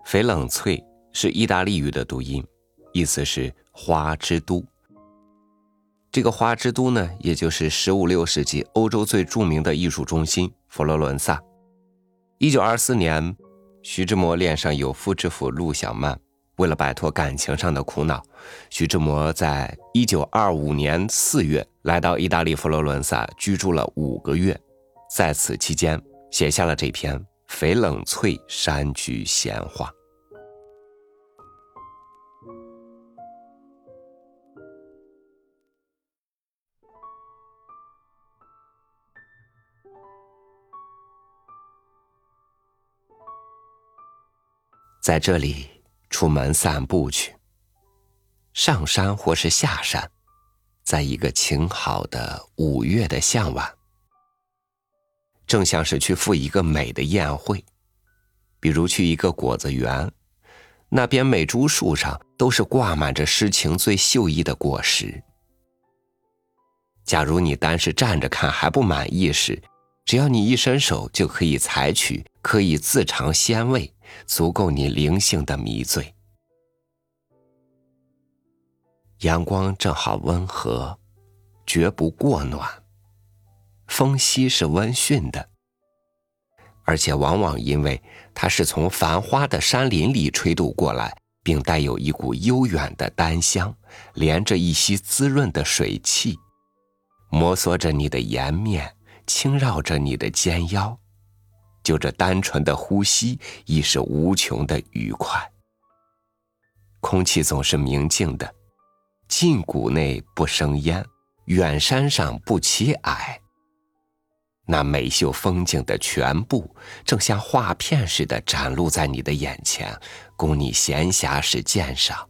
翡冷翠是意大利语的读音，意思是花之都。这个花之都呢，也就是15、16世纪欧洲最著名的艺术中心佛罗伦萨。1924年，徐志摩恋上有夫之妇陆小曼，为了摆脱感情上的苦恼，徐志摩在1925年4月来到意大利佛罗伦萨居住了5个月，在此期间写下了这篇《翡冷翠山居闲话》。在这里出门散步去，上山或是下山，在一个晴好的5月的向晚，正像是去赴一个美的宴会，比如去一个果子园，那边每株树上都是挂满着诗情最秀逸的果实。假如你单是站着看还不满意时，只要你一伸手就可以采取，可以自尝鲜味，足够你灵性的迷醉。阳光正好温和，绝不过暖，风息是温驯的，而且往往因为它是从繁花的山林里吹渡过来，并带有一股悠远的丹香，连着一些滋润的水汽，摩挲着你的颜面，轻绕着你的肩腰，就这单纯的呼吸亦是无穷的愉快。空气总是明净的，近谷内不生烟，远山上不起霭。那美秀风景的全部正像画片似的展露在你的眼前，供你闲暇时鉴赏。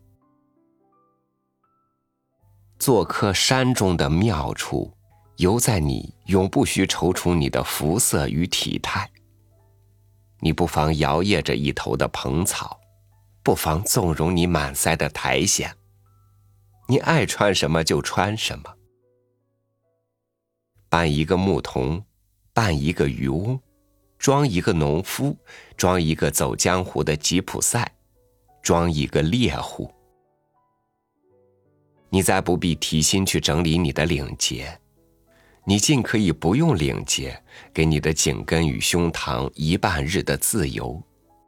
做客山中的妙处，犹在你永不须踌躇你的肤色与体态。你不妨摇曳着一头的蓬草，不妨纵容你满腮的苔藓，你爱穿什么就穿什么。扮一个牧童，扮一个渔翁，装一个农夫，装一个走江湖的吉普赛，装一个猎户。你再不必提心去整理你的领结，你尽可以不用领结，给你的颈根与胸膛1半日的自由。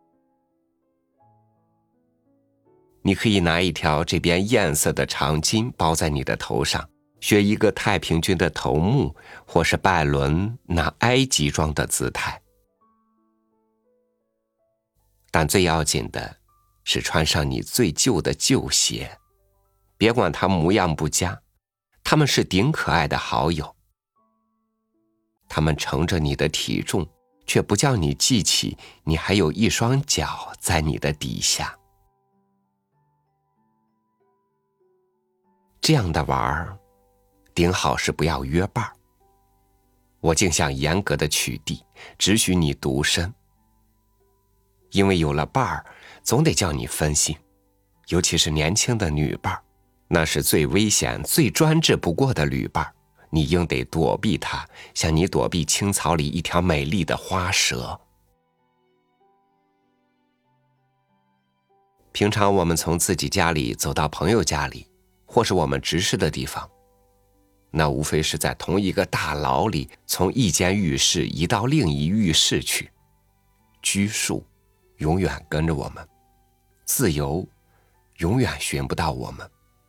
你可以拿一条这边艳色的长巾包在你的头上，学一个太平军的头目，或是拜伦那埃及装的姿态。但最要紧的是穿上你最旧的旧鞋，别管它模样不佳，它们是顶可爱的好友。它们承着你的体重，却不叫你记起你还有一双脚在你的底下。这样的玩顶好是不要约伴，我竟想严格的取缔，只许你独身。因为有了伴总得叫你分心，尤其是年轻的女伴，那是最危险最专制不过的旅伴，你应得躲避它，像你躲避青草里一条美丽的花蛇。平常我们从自己家里走到朋友家里，或是我们直视的地方，那无非是在同一个大牢里，从一间浴室移到另一浴室去。拘束永远跟着我们，自由永远寻不到我们。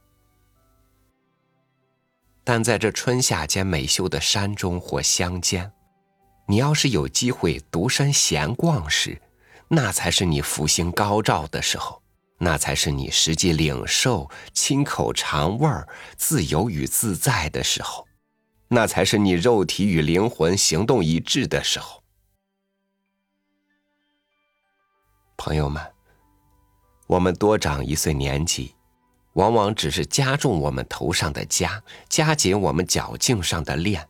但在这春夏间美秀的山中或乡间，你要是有机会独身闲逛时，那才是你福星高照的时候，那才是你实际领受亲口尝味自由与自在的时候，那才是你肉体与灵魂行动一致的时候。朋友们，我们多长1岁年纪，往往只是加重我们头上的枷，加紧我们脚颈上的链。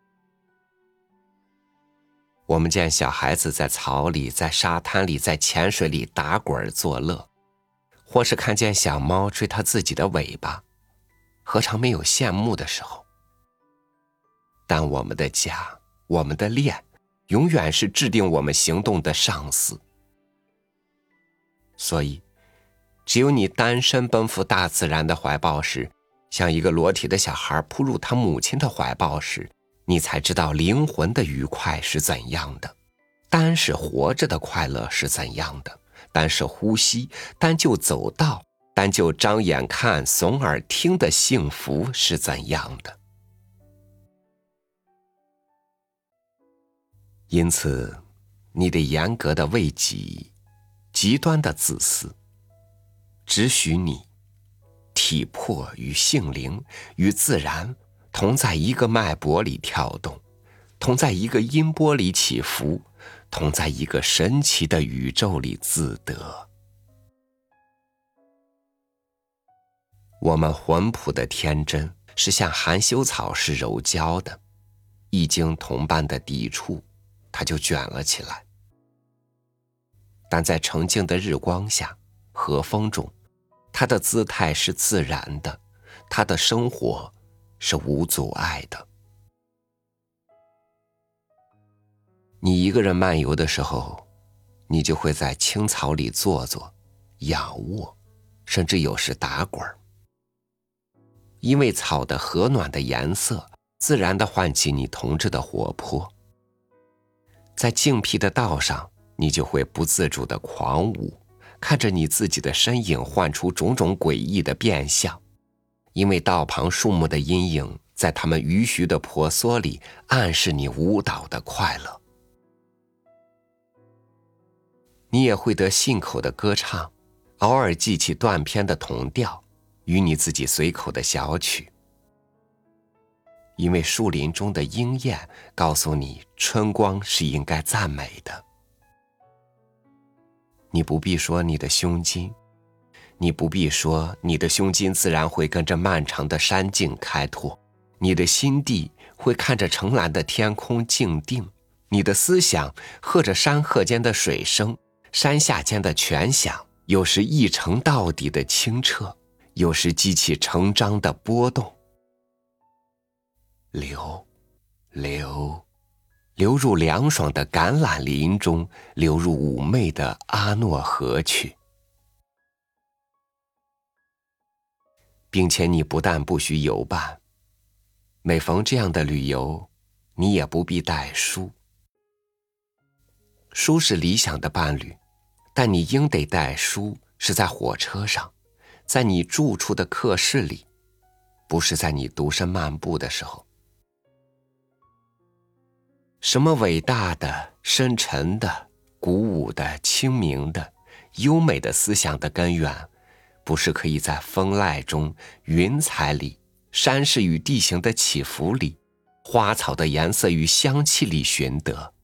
我们见小孩子在草里，在沙滩里，在浅水里打滚作乐，或是看见小猫追它自己的尾巴，何尝没有羡慕的时候？但我们的枷，我们的链，永远是制定我们行动的上司。 所以，只有你单身奔赴大自然的怀抱时，像一个裸体的小孩扑入他母亲的怀抱时，你才知道灵魂的愉快是怎样的，单是活着的快乐是怎样的，单是呼吸，单就走道，单就张眼看、耸耳听的幸福是怎样的。因此，你得严格的为己，极端的自私，只许你体魄与性灵与自然同在一个脉搏里跳动，同在一个音波里起伏，同在一个神奇的宇宙里自得。我们浑朴的天真是像含羞草是柔焦的，一经同伴的抵触，它就卷了起来。但在澄净的日光下，和风中，它的姿态是自然的，它的生活是无阻碍的。你一个人漫游的时候，你就会在青草里坐坐、仰卧，甚至有时打滚。因为草的和暖的颜色，自然地唤起你同志的活泼。在静僻的道上，你就会不自主地狂舞，看着你自己的身影幻出种种诡异的变相，因为道旁树木的阴影在它们迂徐的婆娑里暗示你舞蹈的快乐。你也会得信口的歌唱，偶尔记起断片的童调，与你自己随口的小曲。因为树林中的莺燕告诉你，春光是应该赞美的。你不必说你的胸襟，你不必说你的胸襟自然会跟着漫长的山径开拓，你的心地会看着澄蓝的天空静定，你的思想和着山壑间的水声，山下间的泉响，有时一澄到底的清澈，有时激起成章的波动。流入凉爽的橄榄林中，流入妩媚的阿诺河去。并且你不但不许游伴，每逢这样的旅游，你也不必带书。书是理想的伴侣，但你应得带书是在火车上，在你住处的客室里，不是在你独身漫步的时候。什么伟大的、深沉的、鼓舞的、清明的、优美的思想的根源，不是可以在风籁中、云彩里、山势与地形的起伏里、花草的颜色与香气里寻得。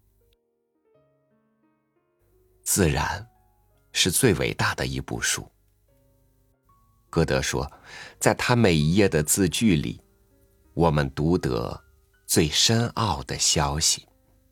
自然是最伟大的一部书。歌德说，在他每一页的字句里，我们读得最深奥的消息，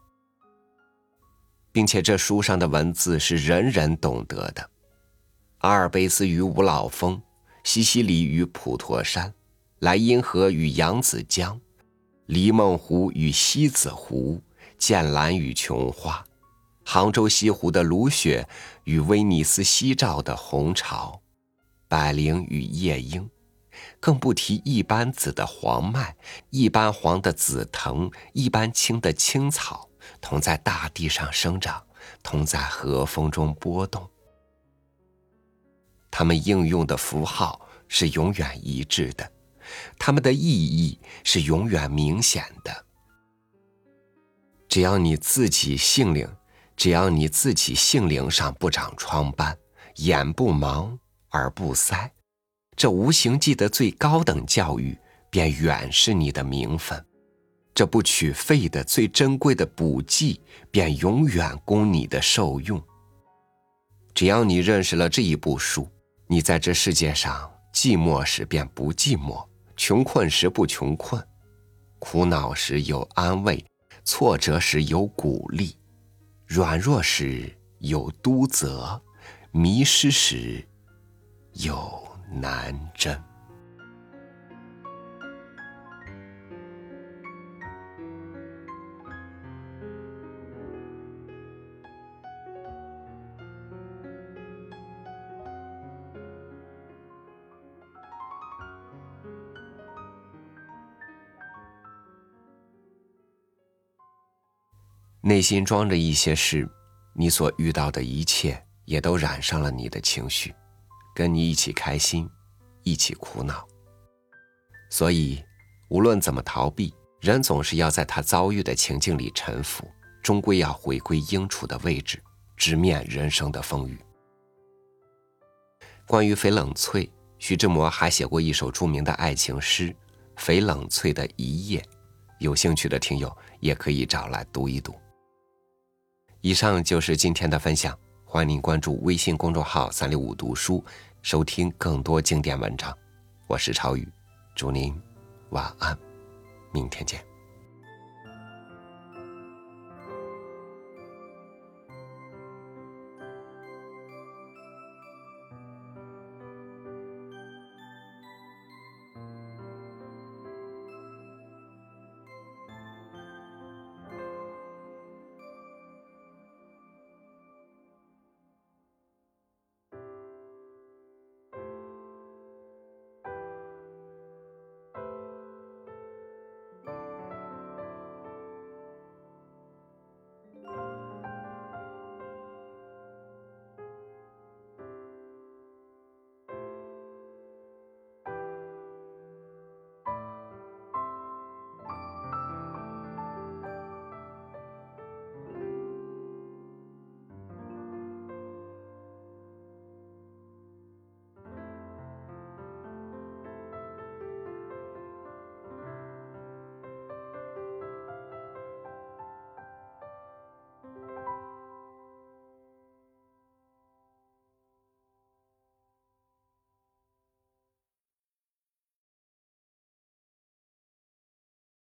并且这书上的文字是人人懂得的。阿尔卑斯与五老峰，西西里与普陀山，莱茵河与扬子江，黎梦湖与西子湖，剑兰与琼花，杭州西湖的芦雪与威尼斯夕照的红潮，百灵与夜莺，更不提一般紫的黄麦，一般黄的紫藤，一般青的青草，同在大地上生长，同在和风中波动。它们应用的符号是永远一致的，它们的意义是永远明显的。只要你自己性灵上不长疮斑，眼不盲，耳不塞，这无形记的最高等教育便远是你的名分，这不取费的最珍贵的补剂便永远供你的受用。只要你认识了这一部书，你在这世界上寂寞时便不寂寞，穷困时不穷困，苦恼时有安慰，挫折时有鼓励，软弱时有督责，迷失时有南针。 内心装着一些事，你所遇到的一切也都染上了你的情绪，跟你一起开心，一起苦恼。所以无论怎么逃避，人总是要在他遭遇的情境里沉浮，终归要回归应处的位置，直面人生的风雨。关于翡冷翠，徐志摩还写过一首著名的爱情诗《翡冷翠的一夜》，有兴趣的听友也可以找来读一读。以上就是今天的分享，欢迎您关注微信公众号365读书，收听更多经典文章。我是超宇，祝您晚安，明天见。